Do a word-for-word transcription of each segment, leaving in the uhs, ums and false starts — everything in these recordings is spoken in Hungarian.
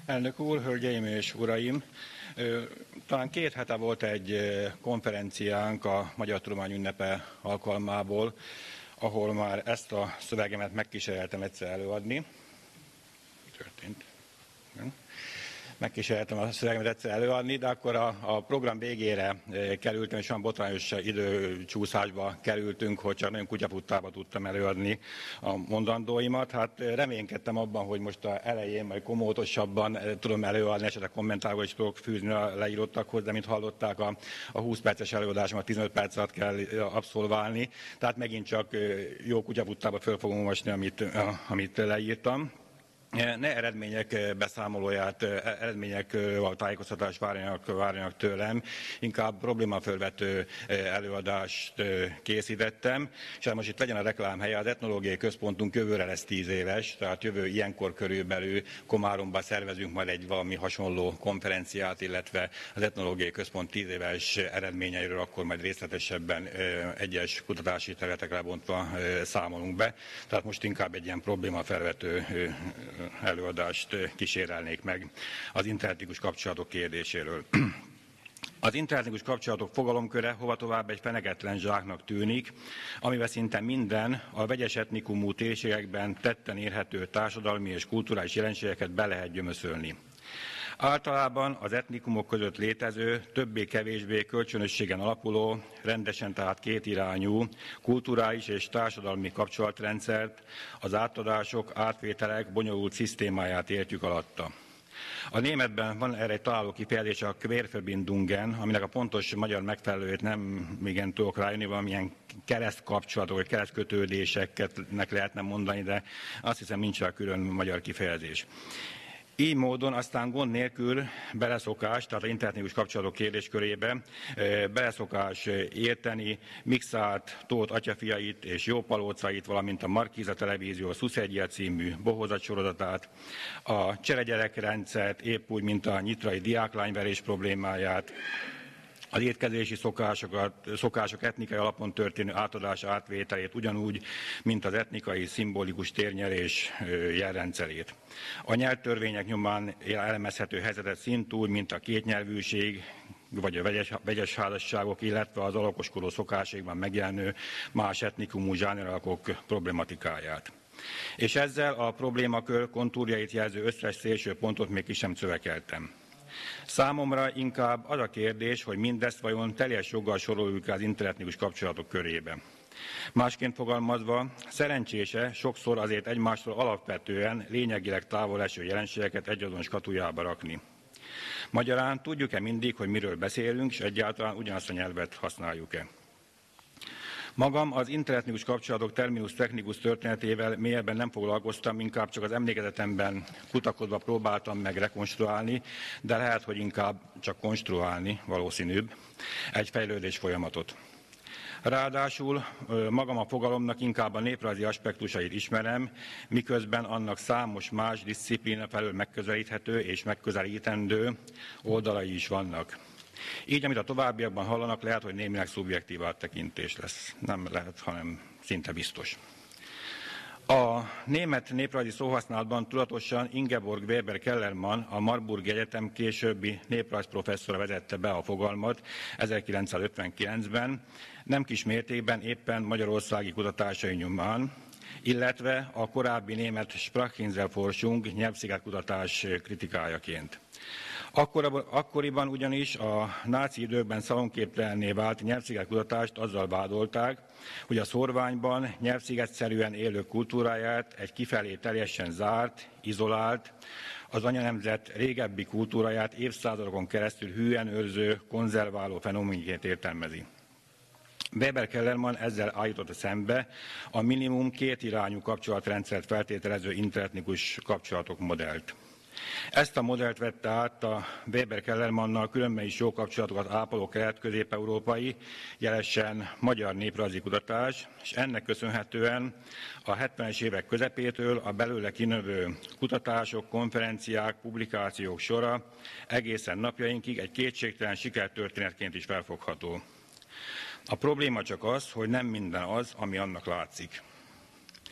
Elnök úr, hölgyeim és uraim! Talán két hete volt egy konferenciánk a Magyar Tudomány Ünnepe alkalmából, ahol már ezt a szövegemet megkíséreltem egyszer előadni. Mi történt? Megkíséreltem a szövegemet egyszer előadni, de akkor a, a program végére kerültem, és olyan botrányos időcsúszásba kerültünk, hogy csak nagyon kutyafuttába tudtam előadni a mondandóimat. Hát reménykedtem abban, hogy most az elején majd komótosabban tudom előadni, esetleg kommentárból is tudok fűzni a leírottakhoz, de mint hallották, a, a húsz perces előadásomat tizenöt perc alatt kell abszolválni, tehát megint csak jó kutyafuttába föl fogom olvasni, amit, amit leírtam. Ne eredmények beszámolóját, eredmények a tájékoztatást várjanak, várjanak tőlem, inkább problémafölvető előadást készítettem, és most itt legyen a reklám helye, az etnológiai központunk jövőre lesz tíz éves, tehát jövő ilyenkor körülbelül Komáromban szervezünk majd egy valami hasonló konferenciát, illetve az etnológiai központ tíz éves eredményeiről akkor majd részletesebben egyes kutatási területekre lebontva számolunk be, tehát most inkább egy ilyen problémafelvető előadást kísérelnék meg az internetikus kapcsolatok kérdéséről. Az internetikus kapcsolatok fogalomköre hova tovább egy fenegetlen zsáknak tűnik, amivel szinte minden a vegyes etnikumú térségekben tetten érhető társadalmi és kulturális jelenségeket be lehet gyömöszölni. Általában az etnikumok között létező, többé-kevésbé kölcsönösségen alapuló, rendesen tehát kétirányú kulturális és társadalmi kapcsolatrendszert, az átadások, átvételek bonyolult szisztémáját értjük alatta. A németben van erre egy találó kifejezés, a Querverbindungen, aminek a pontos magyar megfelelőjét nem igen tudok rájönni, valamilyen keresztkapcsolatok, vagy keresztkötődéseknek lehetne mondani, de azt hiszem nincs rá külön magyar kifejezés. Így módon aztán gond nélkül beleszokás, tehát az internetikus kapcsolatok kérdéskörébe beleszokás érteni Mixát, Tóth atyafiait és Jópalócait, valamint a Markíza Televízió Szuszegye című bohózat sorozatát, a cseregyerekrendszert, épp úgy, mint a nyitrai diáklányverés problémáját, az étkezési szokásokat, szokások etnikai alapon történő átadás átvételét, ugyanúgy, mint az etnikai szimbolikus térnyerés jelrendszerét. A nyelvtörvények nyomán elemezhető helyzetet szintúgy, mint a kétnyelvűség, vagy a vegyes, vegyes házasságok, illetve az alakoskodó szokáségban megjelenő más etnikumú zsáneralkok problematikáját. És ezzel a problémakör kontúrjait jelző összes szélső pontot még ki sem szövekeltem. Számomra inkább az a kérdés, hogy mindezt vajon teljes joggal soroljuk az internetikus kapcsolatok körébe. Másként fogalmazva, szerencsése sokszor azért egymástól alapvetően lényegileg távol eső jelenségeket egyazon skatujába rakni. Magyarán tudjuk-e mindig, hogy miről beszélünk, és egyáltalán ugyanazt a nyelvet használjuk-e? Magam az internetikus kapcsolatok terminus technikus történetével mélyebben nem foglalkoztam, inkább csak az emlékezetemben kutakodva próbáltam meg rekonstruálni, de lehet, hogy inkább csak konstruálni, valószínűbb, egy fejlődés folyamatot. Ráadásul magam a fogalomnak inkább a néprajzi aspektusait ismerem, miközben annak számos más diszciplína felől megközelíthető és megközelítendő oldalai is vannak. Így, amit a továbbiakban hallanak, lehet, hogy némileg szubjektív áttekintés lesz. Nem lehet, hanem szinte biztos. A német néprajzi szóhasználatban tudatosan Ingeborg Weber-Kellermann, a Marburgi Egyetem későbbi néprajzprofesszora vezette be a fogalmat ezerkilencszázötvenkilencben, nem kis mértékben éppen magyarországi kutatásai nyomán, illetve a korábbi német Sprachinselforschung nyelvszigetkutatás kritikájaként. Akkoriban ugyanis a náci időkben szalonképtelenné vált nyelvszigetkutatást azzal vádolták, hogy a szórványban nyelvszigetszerűen élő kultúráját egy kifelé teljesen zárt, izolált, az anyanemzet régebbi kultúráját évszázadokon keresztül hűen őrző, konzerváló fenoménként értelmezi. Weber-Kellermann ezzel állította szembe a minimum kétirányú kapcsolatrendszert feltételező internetikus kapcsolatok modellt. Ezt a modellt vette át a Weber-Kellermannnal különben is jó kapcsolatokat ápoló kelet-közép-európai, jelesen magyar néprajzi kutatás, és ennek köszönhetően a hetvenes évek közepétől a belőle kinövő kutatások, konferenciák, publikációk sora egészen napjainkig egy kétségtelen sikertörténetként is felfogható. A probléma csak az, hogy nem minden az, ami annak látszik.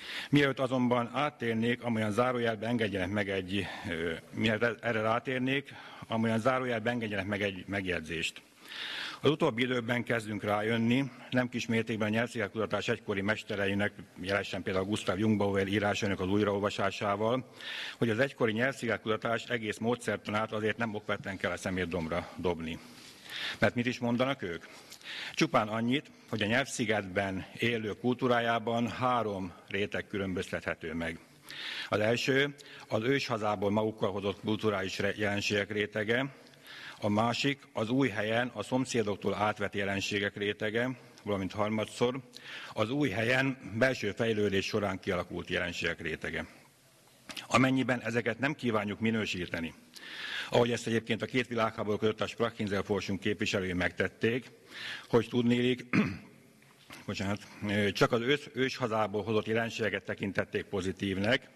Mielőtt azonban áttérnék, amolyan zárójelben engedjenek meg egy, mielőtt erre rátérnék, amolyan zárójelben engedjenek meg egy megjegyzést. Az utóbbi időkben kezdünk rájönni, nem kis mértékben a nyelvszégekutatás egykori mestereinek, jelesen például Gustav Jungbauer írásának az újraolvasásával, hogy az egykori nyelvszégekutatás egész módszertanát azért nem okvetlen kell a szemétdombra dobni. Mert mit is mondanak ők? Csupán annyit, hogy a nyelvszigetben élő kultúrájában három réteg különböztethető meg. Az első az őshazából magukkal hozott kulturális jelenségek rétege, a másik az új helyen a szomszédoktól átvett jelenségek rétege, valamint harmadszor az új helyen belső fejlődés során kialakult jelenségek rétege. Amennyiben ezeket nem kívánjuk minősíteni, ahogy ezt egyébként a két világháború között a Sprachinselforschung képviselői megtették, hogy tudnélik, bocsánat, csak az ős, őshazából hozott jelenségeket tekintették pozitívnek.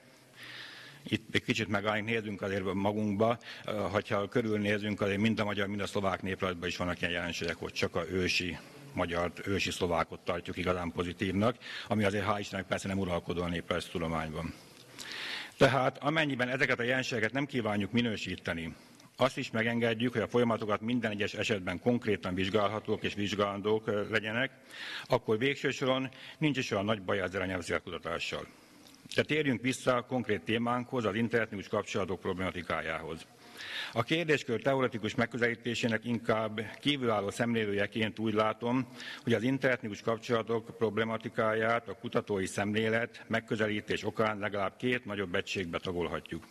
Itt egy kicsit megállunk, nézzünk azért magunkba, ha körülnézünk, azért mind a magyar, mind a szlovák néprajzban is vannak ilyen jelenségek, hogy csak a ősi magyar, ősi szlovákot tartjuk igazán pozitívnak, ami azért hál' Istennek persze nem uralkodó a néprajztudományban. Tehát amennyiben ezeket a jelenségeket nem kívánjuk minősíteni, azt is megengedjük, hogy a folyamatokat minden egyes esetben konkrétan vizsgálhatók és vizsgálandók legyenek, akkor végső soron nincs is olyan nagy baj ezzel a nyelvszégekutatással. De térjünk vissza a konkrét témánkhoz, az interetnikus kapcsolatok problematikájához. A kérdéskör teoretikus megközelítésének inkább kívülálló szemlélőjeként úgy látom, hogy az interetnikus kapcsolatok problematikáját a kutatói szemlélet megközelítés okán legalább két nagyobb egységbe tagolhatjuk.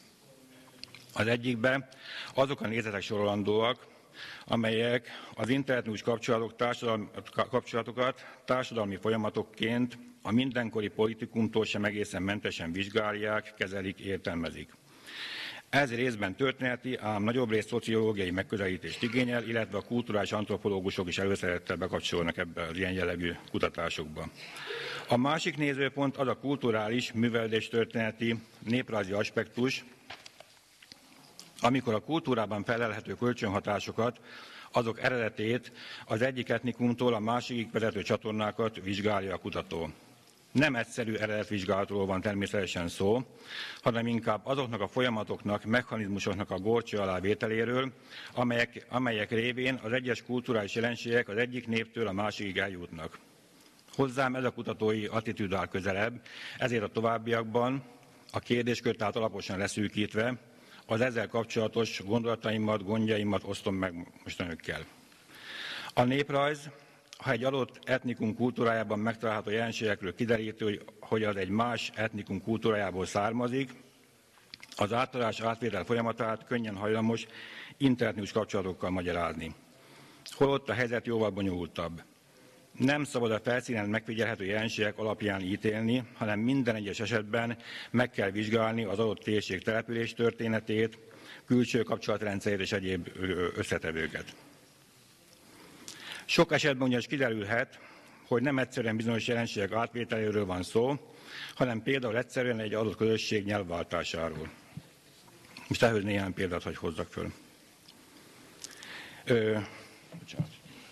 Az egyikben azok a nézetek sorolandóak, amelyek az interetnikus kapcsolatok, társadalmi, kapcsolatokat társadalmi folyamatokként a mindenkori politikumtól sem egészen mentesen vizsgálják, kezelik, értelmezik. Ez részben történeti, ám nagyobb rész szociológiai megközelítést igényel, illetve a kulturális antropológusok is előszerettel bekapcsolnak ebbe az ilyen jellegű kutatásokba. A másik nézőpont az a kulturális, művelődéstörténeti, néprajzi aspektus, amikor a kultúrában felelhető kölcsönhatásokat, azok eredetét az egyik etnikumtól a másikig vezető csatornákat vizsgálja a kutató. Nem egyszerű eredetvizsgálatról van természetesen szó, hanem inkább azoknak a folyamatoknak, mechanizmusoknak a górcső alá vételéről, amelyek, amelyek révén az egyes kulturális jelenségek az egyik néptől a másikig eljutnak. Hozzám ez a kutatói attitűd áll közelebb, ezért a továbbiakban a kérdéskört tehát alaposan leszűkítve az ezzel kapcsolatos gondolataimat, gondjaimat osztom meg most önökkel. A néprajz, ha egy adott etnikum kultúrájában megtalálható jelenségekről kiderítő, hogy az egy más etnikum kultúrájából származik, az átadás átvétel folyamatát könnyen hajlamos interetnikus kapcsolatokkal magyarázni. Holott a helyzet jóval bonyolultabb. Nem szabad a felszínen megfigyelhető jelenségek alapján ítélni, hanem minden egyes esetben meg kell vizsgálni az adott térség település történetét, külső kapcsolatrendszerét és egyéb összetevőket. Sok esetben ugyanis kiderülhet, hogy nem egyszerűen bizonyos jelenségek átvételéről van szó, hanem például egyszerűen egy adott közösség nyelvváltásáról. Most ehhez néhány példát hagy hozzak föl. Ö, bocsánat.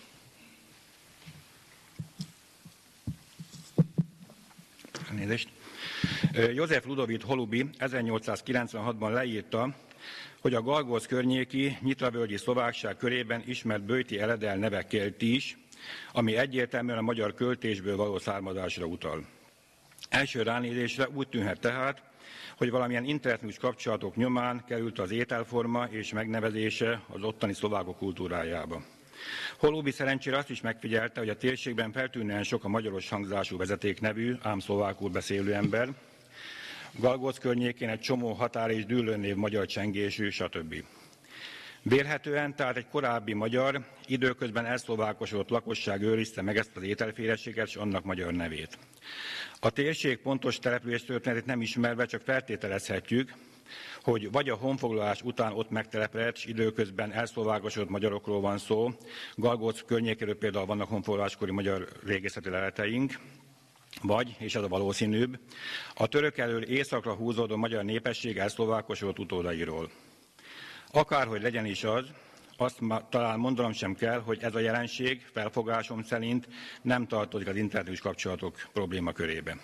Nézést. József Ludovit Holuby ezernyolcszázkilencvenhatban leírta, hogy a Galgóz környéki nyitravölgyi szlovákság körében ismert böjti eledel neve keltíz, ami egyértelműen a magyar költésből való származásra utal. Első ránézésre úgy tűnhet tehát, hogy valamilyen interetnikus kapcsolatok nyomán került az ételforma és megnevezése az ottani szlovákok kultúrájába. Holuby szerencsére azt is megfigyelte, hogy a térségben feltűnően sok a magyaros hangzású vezetéknevű, ám szlovákul beszélő ember, Galgóc környékén egy csomó határ és dűlőnév magyar csengésű, stb. Vélhetően tehát egy korábbi magyar, időközben elszlovákosodott lakosság őrizte meg ezt az ételféleséget és annak magyar nevét. A térség pontos település történetét nem ismerve csak feltételezhetjük, hogy vagy a honfoglalás után ott megtelepedett, és időközben elszlovákosodott magyarokról van szó, Galgóc környékéről például vannak honfoglaláskori magyar régészeti leleteink, vagy, és ez a valószínűbb, a török elől északra húzódó magyar népesség elszlovákosodott utódairól. Akárhogy legyen is az, azt talán mondanom sem kell, hogy ez a jelenség felfogásom szerint nem tartozik az interetnikus kapcsolatok problémakörébe.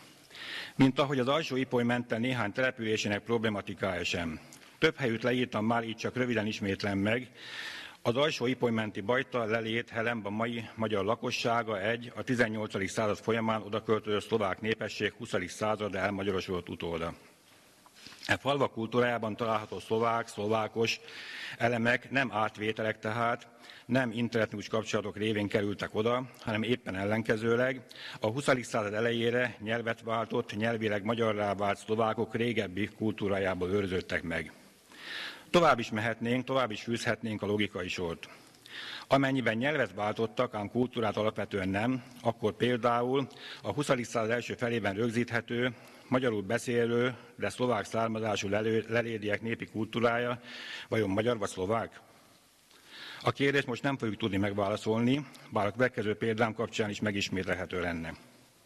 Mint ahogy az Alsó-Ipoly mentén néhány településének problematikája sem. Több helyütt leírtam már, így csak röviden ismétlem meg. Az Alsó-Ipoly menti Bajta, Lelét, Helemb a mai magyar lakossága egy a tizennyolcadik század folyamán odaköltözött szlovák népesség huszadik század elmagyarosodott utóda. E falvak kultúrájában található szlovák, szlovákos elemek nem átvételek tehát, nem interetnikus kapcsolatok révén kerültek oda, hanem éppen ellenkezőleg a huszadik század elejére nyelvet váltott, nyelvileg magyarrá vált szlovákok régebbi kultúrájából őrződtek meg. Tovább is mehetnénk, tovább is fűzhetnénk a logikai sort. Amennyiben nyelvet váltottak, ám kultúrát alapvetően nem, akkor például a huszadik század első felében rögzíthető, magyarul beszélő, de szlovák származású lelédiek népi kultúrája vajon magyar vagy szlovák? A kérdést most nem fogjuk tudni megválaszolni, bár a következő példám kapcsán is megismételhető lenne.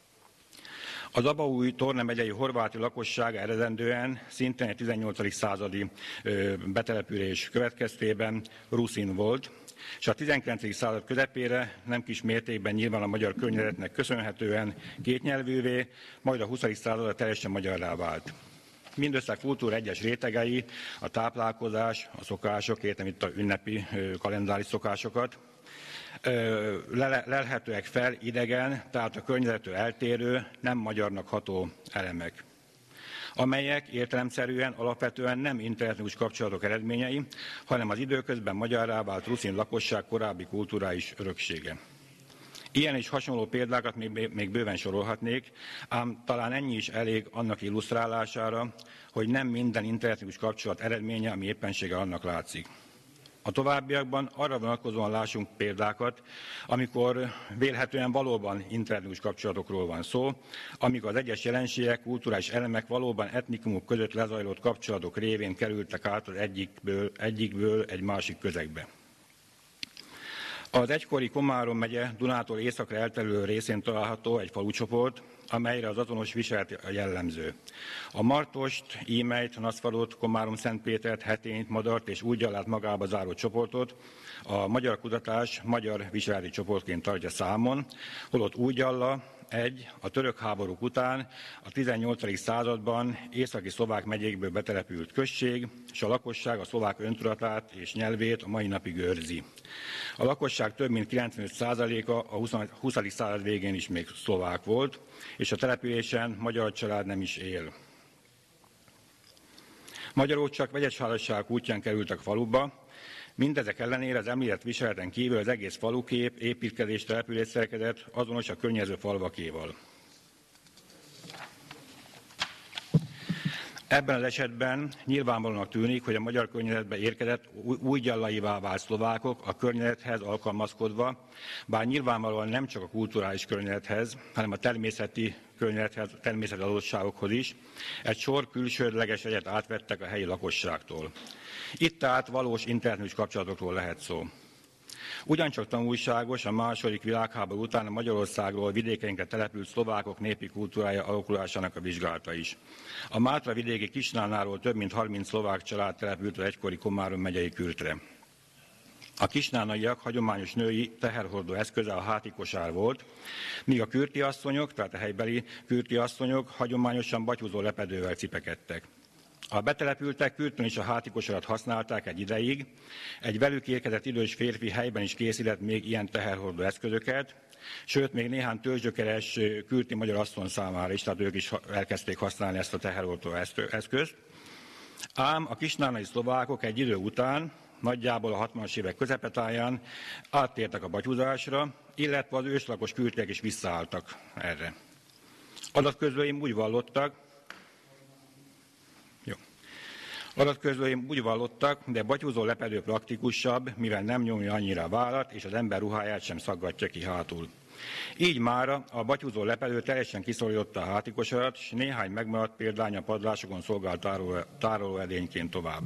Az Abaúj Torna megyei horváti lakossága eredendően szintén egy tizennyolcadik századi betelepülés következtében ruszin volt, és a tizenkilencedik század közepére nem kis mértékben nyilván a magyar környezetnek köszönhetően kétnyelvűvé, majd a huszadik századra teljesen magyarrá vált. Mindössze a kultúra egyes rétegei, a táplálkozás, a szokások, értem itt a ünnepi kalendári szokásokat, lelhetőek fel idegen, tehát a környezettől eltérő, nem magyarnak ható elemek, amelyek értelemszerűen alapvetően nem interetnikus kapcsolatok eredményei, hanem az időközben magyarrá vált ruszin lakosság korábbi kulturális öröksége. Ilyen és hasonló példákat még, még bőven sorolhatnék, ám talán ennyi is elég annak illusztrálására, hogy nem minden interetnikus kapcsolat eredménye, ami éppenséggel annak látszik. A továbbiakban arra vonatkozóan lássunk példákat, amikor vélhetően valóban interetnikus kapcsolatokról van szó, amikor az egyes jelenségek, kulturális elemek valóban etnikumok között lezajlott kapcsolatok révén kerültek át az egyikből, egyikből egy másik közegbe. Az egykori Komárom megye Dunától északra elterülő részén található egy falucsoport, amelyre az azonos viselet jellemző. A Martost, Ímelyt, Naszfalót, Komárom-Szentpétert, Hetényt, Madart és Újgyallát magába záró csoportot a magyar kutatás magyar viseleti csoportként tartja számon, holott Újgyalla egy a török háborúk után a tizennyolcadik században északi szlovák megyékből betelepült község, és a lakosság a szlovák öntudatát és nyelvét a mai napig őrzi. A lakosság több mint kilencvenöt százaléka a huszadik század végén is még szlovák volt, és a településen magyar család nem is él. Magyarok csak vegyes házasságok útján kerültek faluba, mindezek ellenére az említett viseleten kívül az egész falukép, építkezés, település szerkezet azonos a környező falvakéval. Ebben az esetben nyilvánvalónak tűnik, hogy a magyar környezetbe érkezett újgyallaivá vált szlovákok a környezethez alkalmazkodva, bár nyilvánvalóan nem csak a kulturális környezethez, hanem a természeti környezethez, természeti adottságokhoz is, egy sor külsődleges egyet átvettek a helyi lakosságtól. Itt tehát valós interetnikus kapcsolatokról lehet szó. Ugyancsak tanulságos a második világháború után a Magyarországról vidékeinkre települt szlovákok népi kultúrája alakulásának a vizsgálata is. A Mátra vidéki Kisnánáról több mint harminc szlovák család települt az egykori Komárom megyei Kürtre. A kisnánaiak hagyományos női teherhordó eszköze a hátikosár volt, míg a kürti asszonyok, tehát a helybeli kürti asszonyok hagyományosan batyúzó lepedővel cipekedtek. A betelepültek Kürtön is a hátikosarat használták egy ideig, egy velük érkezett idős férfi helyben is készített még ilyen teherhordó eszközöket, sőt még néhány tőzsgyökeres kürti magyar asszony számára is, tehát ők is elkezdték használni ezt a teherhordó eszközt. Ám a kisnánai szlovákok egy idő után, nagyjából a hatvanas évek közepetáján áttértek a batyúzásra, illetve az őslakos kürtiek is visszaálltak erre. Adatközlőim úgy vallottak, Adatközlőim úgy vallottak, de batyúzó lepedő praktikusabb, mivel nem nyomja annyira a vállat, és az ember ruháját sem szaggatja ki hátul. Így mára a batyúzó lepedő teljesen kiszorította a hátikosarat, és néhány megmaradt példány a padlásokon szolgált tárolóedényként tovább.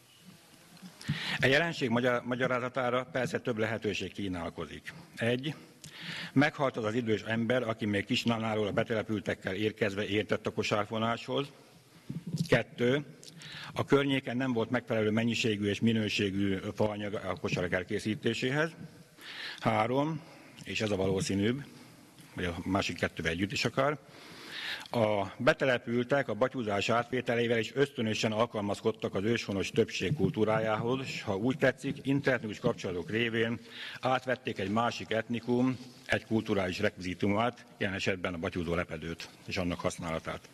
A jelenség magyarázatára persze több lehetőség kínálkozik. Egy. Meghalt az az idős ember, aki még Kisnánáról a betelepültekkel érkezve értett a kosárfonáshoz. Kettő. A környéken nem volt megfelelő mennyiségű és minőségű faanyag a kosarak elkészítéséhez. Három, és ez a valószínűbb, vagy a másik kettővel együtt is akar. A betelepültek a batyúzás átvételével is ösztönösen alkalmazkodtak az őshonos többség kultúrájához, és ha úgy tetszik, internetes kapcsolatok révén átvették egy másik etnikum, egy kulturális rekvizitumát, ilyen esetben a batyúzó lepedőt és annak használatát.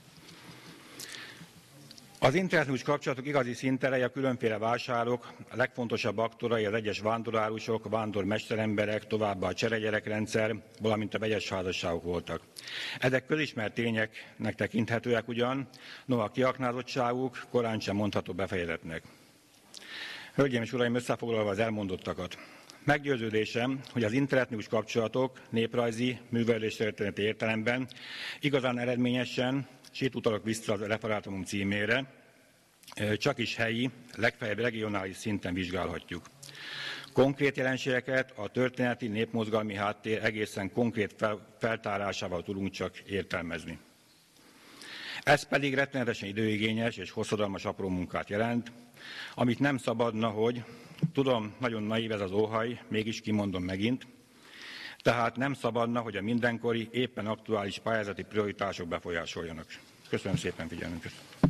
Az internetes kapcsolatok igazi szinterei a különféle vásárok, a legfontosabb aktorai az egyes vándorárusok, vándormesteremberek, továbbá a cseregyerekrendszer, valamint a vegyes házasságok voltak. Ezek közismert tényeknek tekinthetőek ugyan, noha kiaknázottságuk korán sem mondható befejezetnek. Hölgyeim és uraim, összefoglalva az elmondottakat. Meggyőződésem, hogy az internetes kapcsolatok néprajzi, művelődéstörténeti értelemben igazán eredményesen, és itt utalok vissza a referátumom címére, csak is helyi, legfeljebb regionális szinten vizsgálhatjuk. Konkrét jelenségeket a történeti népmozgalmi háttér egészen konkrét feltárásával tudunk csak értelmezni. Ez pedig rettenetesen időigényes és hosszadalmas apró munkát jelent, amit nem szabadna, hogy, tudom, nagyon naív ez az óhaj, mégis kimondom megint, tehát nem szabadna, hogy a mindenkori, éppen aktuális pályázati prioritások befolyásoljanak. Köszönöm szépen figyelmünket!